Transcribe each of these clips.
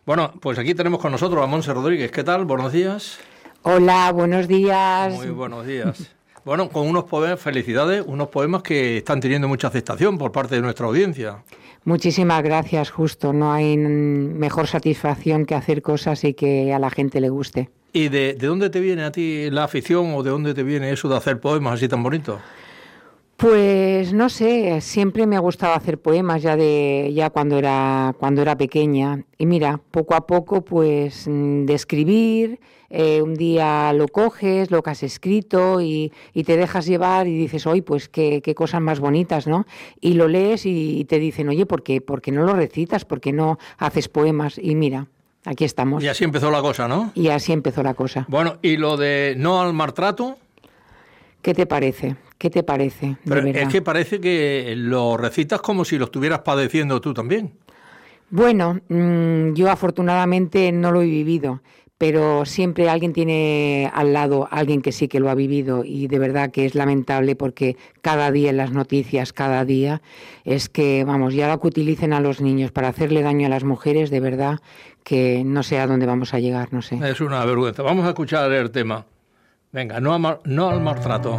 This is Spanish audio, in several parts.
Bueno, pues aquí tenemos con nosotros a Montse Rodríguez. ¿Qué tal? Buenos días. Hola, buenos días. Muy buenos días. Bueno, con unos poemas, felicidades, unos poemas que están teniendo mucha aceptación por parte de nuestra audiencia. Muchísimas gracias, justo. No hay mejor satisfacción que hacer cosas y que a la gente le guste. ¿Y de dónde te viene a ti la afición o de dónde te viene eso de hacer poemas así tan bonitos? Pues no sé, siempre me ha gustado hacer poemas ya cuando era pequeña. Y mira, poco a poco, pues de escribir, un día lo coges, lo que has escrito y te dejas llevar y dices, oye, pues qué cosas más bonitas, ¿no? Y lo lees y te dicen, oye, ¿por qué no lo recitas? ¿Por qué no haces poemas? Y mira, aquí estamos. Y así empezó la cosa, ¿no? Y así empezó la cosa. Bueno, ¿y lo de no al maltrato? ¿Qué te parece? ¿Qué te parece? Pero es que parece que lo recitas como si lo estuvieras padeciendo tú también. Bueno, yo afortunadamente no lo he vivido, pero siempre alguien tiene al lado alguien que sí que lo ha vivido y de verdad que es lamentable porque cada día en las noticias, cada día, es que, vamos, ya lo que utilicen a los niños para hacerle daño a las mujeres, de verdad que no sé a dónde vamos a llegar, no sé. Es una vergüenza. Vamos a escuchar el tema. Venga, no al maltrato.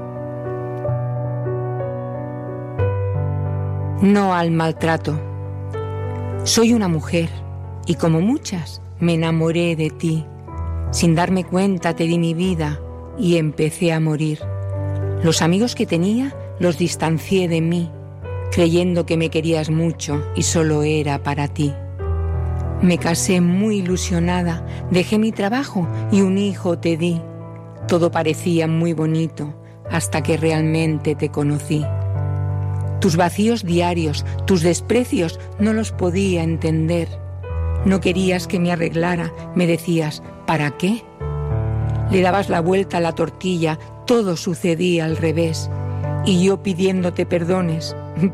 No al maltrato. Soy una mujer y como muchas me enamoré de ti. Sin darme cuenta te di mi vida y empecé a morir. Los amigos que tenía los distancié de mí, creyendo que me querías mucho y solo era para ti. Me casé muy ilusionada, dejé mi trabajo y un hijo te di. Todo parecía muy bonito hasta que realmente te conocí. Tus vacíos diarios, tus desprecios, no los podía entender. No querías que me arreglara, me decías, ¿para qué? Le dabas la vuelta a la tortilla, todo sucedía al revés. Y yo pidiéndote perdones,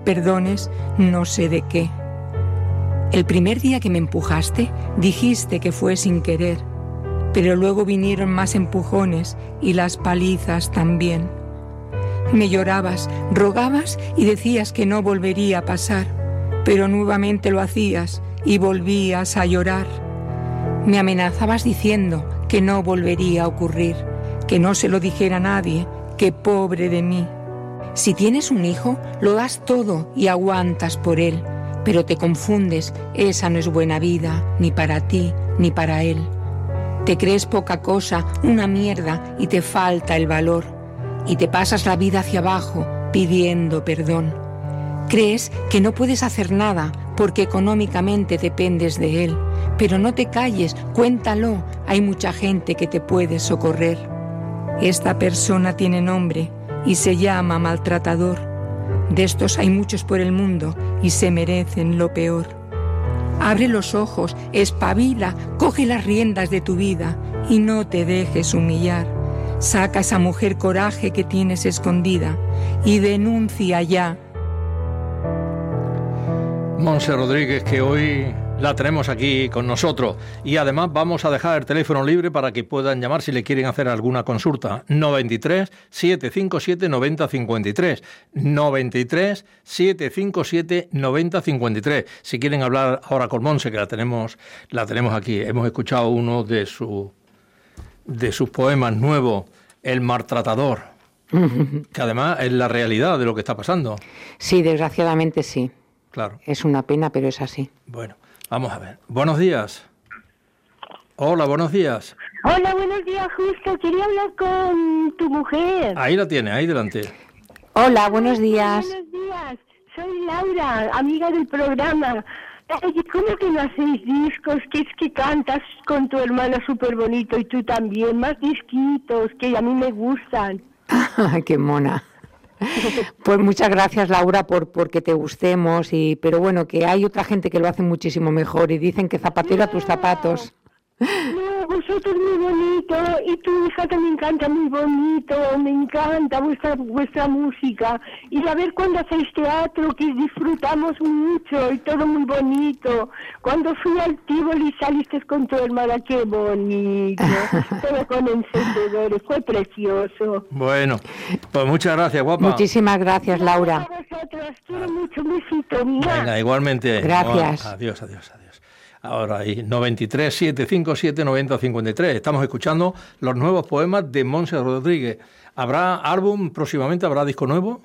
no sé de qué. El primer día que me empujaste, dijiste que fue sin querer, pero luego vinieron más empujones y las palizas también. Me llorabas, rogabas y decías que no volvería a pasar, pero nuevamente lo hacías y volvías a llorar. Me amenazabas diciendo que no volvería a ocurrir, que no se lo dijera a nadie, que pobre de mí. Si tienes un hijo, lo das todo y aguantas por él, pero te confundes, esa no es buena vida, ni para ti, ni para él. Te crees poca cosa, una mierda, y te falta el valor. Y te pasas la vida hacia abajo pidiendo perdón. Crees que no puedes hacer nada porque económicamente dependes de él. Pero no te calles, cuéntalo, hay mucha gente que te puede socorrer. Esta persona tiene nombre y se llama maltratador. De estos hay muchos por el mundo y se merecen lo peor. Abre los ojos, espabila, coge las riendas de tu vida y no te dejes humillar. Saca a esa mujer coraje que tienes escondida y denuncia ya. Montse Rodríguez, que hoy la tenemos aquí con nosotros y además vamos a dejar el teléfono libre para que puedan llamar si le quieren hacer alguna consulta. 93 757 9053 93 757 9053. Si quieren hablar ahora con Montse, que la tenemos aquí. Hemos escuchado uno de sus poemas nuevos, El maltratador, que además es la realidad de lo que está pasando. Sí, desgraciadamente sí. Claro. Es una pena, pero es así. Bueno, vamos a ver. Buenos días. Hola, buenos días. Hola, buenos días, Justo. Quería hablar con tu mujer. Ahí la tiene, ahí delante. Hola, buenos días. Buenos días. Soy Laura, amiga del programa. Oye, ¿cómo que no hacéis discos? Que es que cantas con tu hermano súper bonito y tú también. Más disquitos que a mí me gustan. ¡Qué mona! Pues muchas gracias, Laura, porque te gustemos, pero bueno, que hay otra gente que lo hace muchísimo mejor y dicen que zapatero a tus zapatos. No, vosotros muy bonito y tu hija también canta muy bonito, me encanta vuestra música y a ver cuando hacéis teatro que disfrutamos mucho y todo muy bonito. Cuando fui al Tívoli saliste con tu hermana, qué bonito, todo con encendedores, fue precioso. Bueno, pues muchas gracias, guapa. Muchísimas gracias, Laura. A vosotros, quiero mucho, besito. Venga, igualmente. Gracias. Adiós, adiós, adiós. Ahora ahí, 93 757 90 53. Estamos escuchando los nuevos poemas de Montse Rodríguez. ¿Habrá álbum próximamente? ¿Habrá disco nuevo?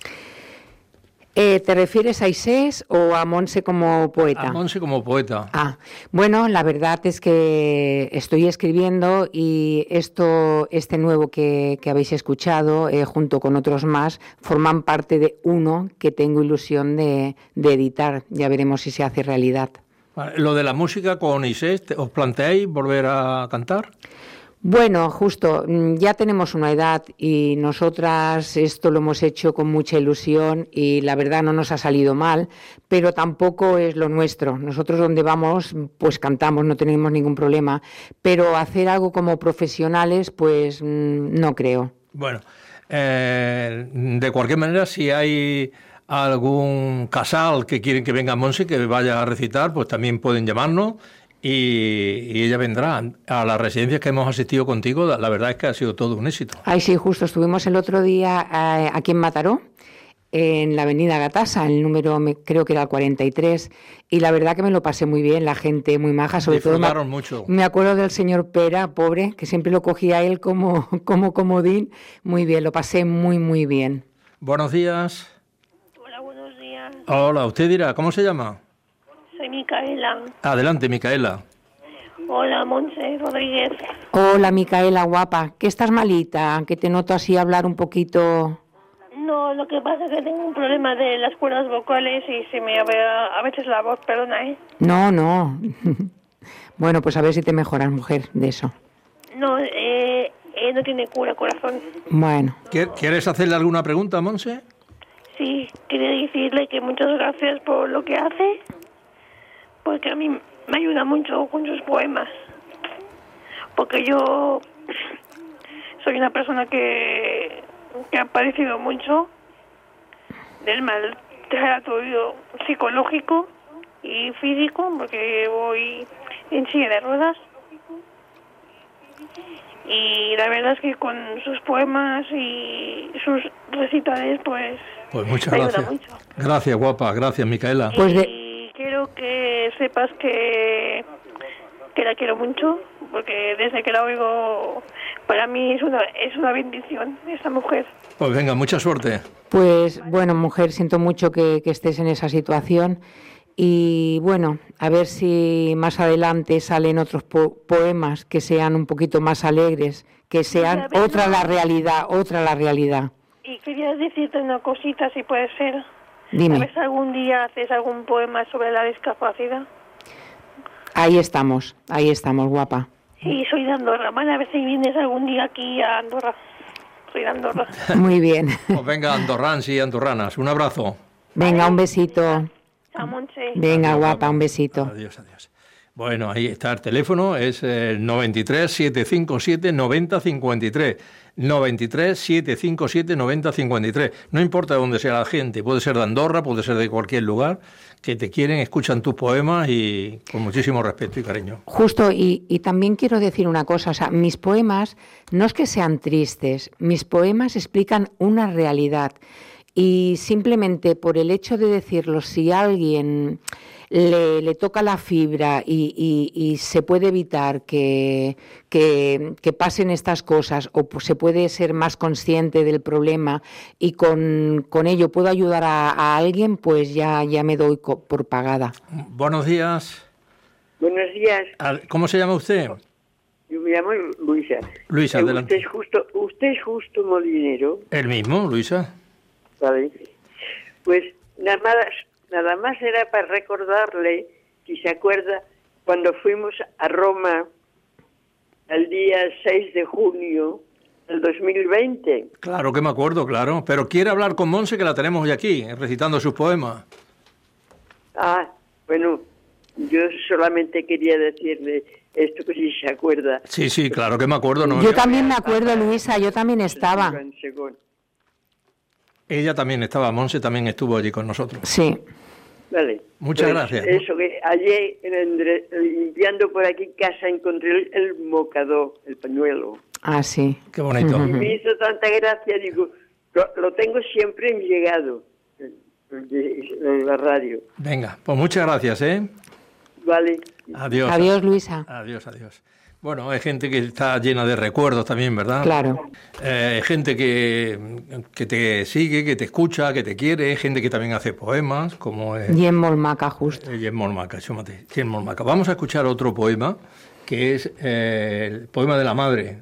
¿Te refieres a Isés o a Montse como poeta? A Montse como poeta. Bueno, la verdad es que estoy escribiendo y este nuevo que habéis escuchado, junto con otros más, forman parte de uno que tengo ilusión de editar. Ya veremos si se hace realidad. Lo de la música con Isés, ¿os planteáis volver a cantar? Bueno, justo, ya tenemos una edad y nosotras esto lo hemos hecho con mucha ilusión y la verdad no nos ha salido mal, pero tampoco es lo nuestro. Nosotros donde vamos, pues cantamos, no tenemos ningún problema, pero hacer algo como profesionales, pues no creo. Bueno, de cualquier manera, si hay algún casal que quieren que venga Montse, que vaya a recitar, pues también pueden llamarnos. Y ella vendrá a las residencias que hemos asistido contigo. La verdad es que ha sido todo un éxito. Ay, sí, justo. Estuvimos el otro día aquí en Mataró, en la avenida Gatasa, el número creo que era el 43, y la verdad que me lo pasé muy bien, la gente muy maja, sobre todo mucho. Me acuerdo del señor Pera, pobre, que siempre lo cogía él como comodín. Muy bien, lo pasé muy, muy bien. Buenos días. Hola, buenos días. Hola, usted dirá, ¿cómo se llama? Soy Micaela. Adelante, Micaela. Hola, Montse Rodríguez. Hola, Micaela, guapa. ¿Qué estás malita? Que te noto así hablar un poquito... No, lo que pasa es que tengo un problema de las cuerdas vocales y se me abre a veces la voz, perdona, ¿eh? No. Bueno, pues a ver si te mejoras, mujer, de eso. No, no tiene cura, corazón. Bueno. ¿Quieres hacerle alguna pregunta, Montse? Sí, quería decirle que muchas gracias por lo que hace, porque a mí me ayuda mucho con sus poemas. Porque yo soy una persona que ha padecido mucho del maltrato psicológico y físico, porque voy en silla de ruedas. Y la verdad es que con sus poemas y sus recitales, pues muchas gracias. Mucho. Gracias, guapa. Gracias, Micaela. Y quiero que sepas que la quiero mucho, porque desde que la oigo, para mí es una bendición esta mujer. Pues venga, mucha suerte. Pues bueno, mujer, siento mucho que estés en esa situación. Y bueno, a ver si más adelante salen otros poemas que sean un poquito más alegres, que sean otra la realidad. Y quería decirte una cosita, si puede ser. Dime. A ver si algún día haces algún poema sobre la discapacidad. Ahí estamos, guapa. Sí, soy de Andorra. Bueno, a ver si vienes algún día aquí a Andorra. Soy de Andorra. Muy bien. Pues venga, andorrans y andorranas. Un abrazo. Venga, un besito. Venga, guapa, un besito. Adiós. Bueno, ahí está el teléfono, es el 93 757 90 53. 93 757 90 53. No importa de dónde sea la gente, puede ser de Andorra, puede ser de cualquier lugar, que te quieren, escuchan tus poemas y con muchísimo respeto y cariño. Justo, y también quiero decir una cosa, o sea, mis poemas no es que sean tristes, mis poemas explican una realidad. Y simplemente por el hecho de decirlo, si a alguien le toca la fibra y se puede evitar que pasen estas cosas, o se puede ser más consciente del problema y con ello puedo ayudar a alguien, pues ya me doy por pagada. Buenos días. Buenos días. ¿Cómo se llama usted? Yo me llamo Luisa. Luisa, adelante. ¿Usted es Justo Molinero? El mismo, Luisa. Vale. Pues nada más era para recordarle, si se acuerda, cuando fuimos a Roma el día 6 de junio del 2020. Claro que me acuerdo, claro. Pero quiere hablar con Montse, que la tenemos hoy aquí, recitando sus poemas. Bueno, yo solamente quería decirle esto, que si se acuerda. Sí, claro que me acuerdo. No, yo también me acuerdo, Luisa, yo también estaba. Ella también estaba, Montse también estuvo allí con nosotros. Sí. Vale. Muchas gracias. Eso, que ayer limpiando por aquí casa encontré el mocador, el pañuelo. Sí. Qué bonito. Y me hizo tanta gracia, digo, lo tengo siempre en llegado, en la radio. Venga, pues muchas gracias, ¿eh? Vale. Adiós. Adiós, Luisa. Adiós, adiós. Bueno, hay gente que está llena de recuerdos también, ¿verdad? Claro. Gente que te sigue, que te escucha, que te quiere, gente que también hace poemas, como es... Y en Molmaca, justo. Y en Molmaca, chúmate, y en Molmaca. Vamos a escuchar otro poema, que es el poema de la madre.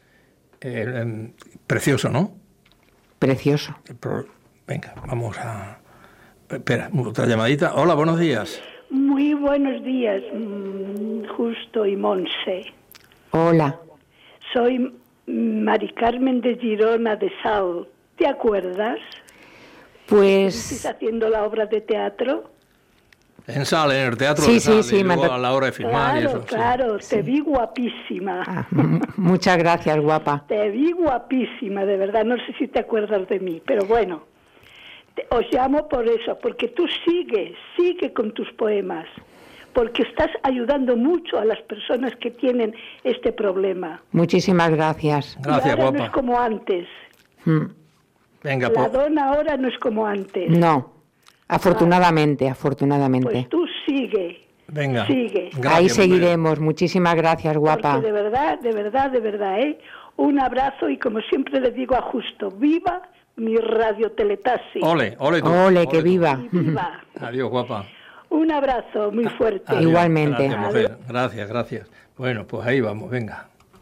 Precioso, ¿no? Precioso. Venga, vamos a... Espera, otra llamadita. Hola, buenos días. Muy buenos días, Justo y Monse. Hola. Soy Mari Carmen de Girona de Sal. ¿Te acuerdas? Pues... ¿Estás haciendo la obra de teatro? En Sal, en el teatro Sí, de Sal, sí, y luego a la hora de filmar Claro, y eso. claro, Sí. te vi guapísima. Muchas gracias, guapa. Te vi guapísima, de verdad. No sé si te acuerdas de mí, pero bueno. Os llamo por eso, porque tú sigue con tus poemas, porque estás ayudando mucho a las personas que tienen este problema. Muchísimas gracias. Gracias, y ahora guapa. no es como antes. Venga, La pues... dona ahora no es como antes. No, afortunadamente. Pues tú sigue. Venga. Sigue. Gracias, Ahí hombre. seguiremos. Muchísimas gracias, guapa. Porque de verdad, un abrazo y como siempre le digo a Justo, viva mi radioteletaxi. Ole, ole tú. Ole, que tú. viva. Y viva. Adiós, guapa. Un abrazo muy fuerte. Adiós. Igualmente. Gracias, mujer. Gracias, gracias. Bueno, pues ahí vamos, venga.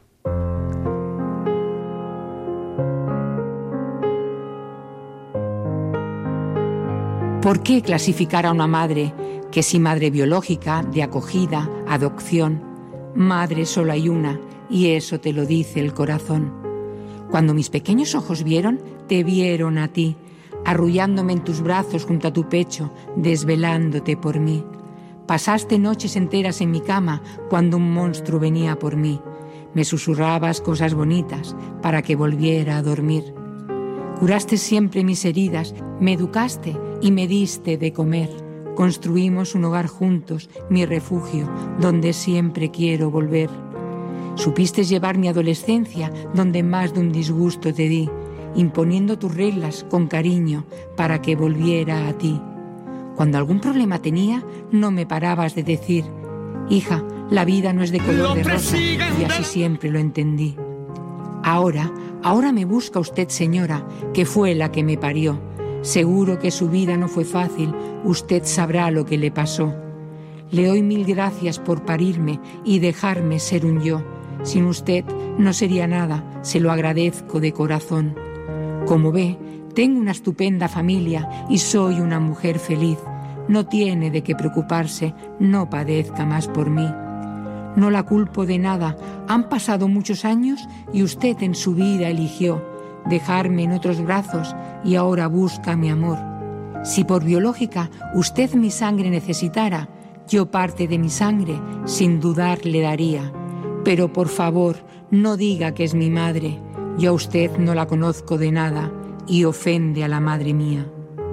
¿Por qué clasificar a una madre que si madre biológica, de acogida, adopción? Madre solo hay una, y eso te lo dice el corazón. Cuando mis pequeños ojos vieron, te vieron a ti, arrullándome en tus brazos junto a tu pecho, desvelándote por mí. Pasaste noches enteras en mi cama cuando un monstruo venía por mí. Me susurrabas cosas bonitas para que volviera a dormir. Curaste siempre mis heridas, me educaste y me diste de comer. Construimos un hogar juntos, mi refugio, donde siempre quiero volver. Supiste llevar mi adolescencia donde más de un disgusto te di, imponiendo tus reglas con cariño para que volviera a ti. Cuando algún problema tenía, no me parabas de decir: hija, la vida no es de color de rosa, y así siempre lo entendí. Ahora me busca usted, señora, que fue la que me parió. Seguro que su vida no fue fácil, usted sabrá lo que le pasó. Le doy 1000 gracias por parirme y dejarme ser un yo. Sin usted no sería nada, se lo agradezco de corazón. Como ve, tengo una estupenda familia y soy una mujer feliz. No tiene de qué preocuparse, no padezca más por mí. No la culpo de nada, han pasado muchos años y usted en su vida eligió dejarme en otros brazos y ahora busca mi amor. Si por biológica usted mi sangre necesitara, yo parte de mi sangre sin dudar le daría. Pero por favor, no diga que es mi madre, yo a usted no la conozco de nada y ofende a la madre mía.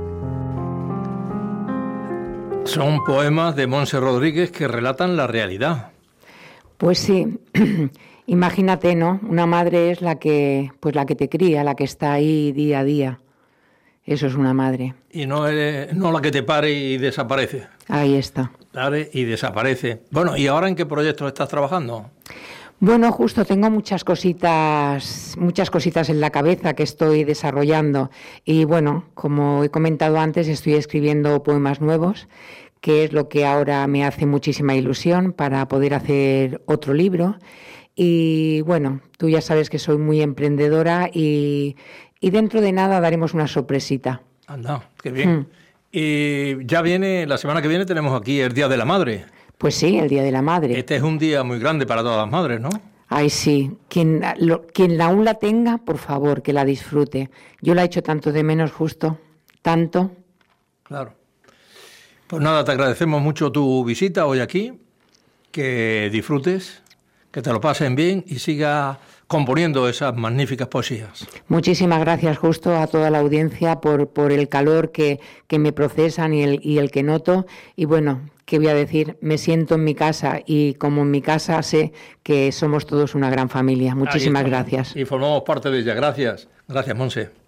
Son poemas de Monse Rodríguez que relatan la realidad. Pues sí, imagínate, ¿no? Una madre es la que te cría, la que está ahí día a día. Eso es una madre. Y no la que te pare y desaparece. Ahí está. Pare y desaparece. Bueno, ¿y ahora en qué proyectos estás trabajando? Bueno, justo tengo muchas cositas en la cabeza que estoy desarrollando. Y bueno, como he comentado antes, estoy escribiendo poemas nuevos, que es lo que ahora me hace muchísima ilusión para poder hacer otro libro. Y bueno, tú ya sabes que soy muy emprendedora y dentro de nada daremos una sorpresita. Anda, qué bien. Y ya viene, la semana que viene tenemos aquí el Día de la Madre. Pues sí, el Día de la Madre. Este es un día muy grande para todas las madres, ¿no? Ay, sí. Quien aún la tenga, por favor, que la disfrute. Yo la echo tanto de menos, justo. Tanto. Claro. Pues nada, te agradecemos mucho tu visita hoy aquí. Que disfrutes, que te lo pasen bien y sigas componiendo esas magníficas poesías. Muchísimas gracias, Justo, a toda la audiencia por el calor que me procesan y el que noto. Y bueno, ¿qué voy a decir? Me siento en mi casa y como en mi casa sé que somos todos una gran familia. Muchísimas gracias. Y formamos parte de ella. Gracias. Gracias, Monse.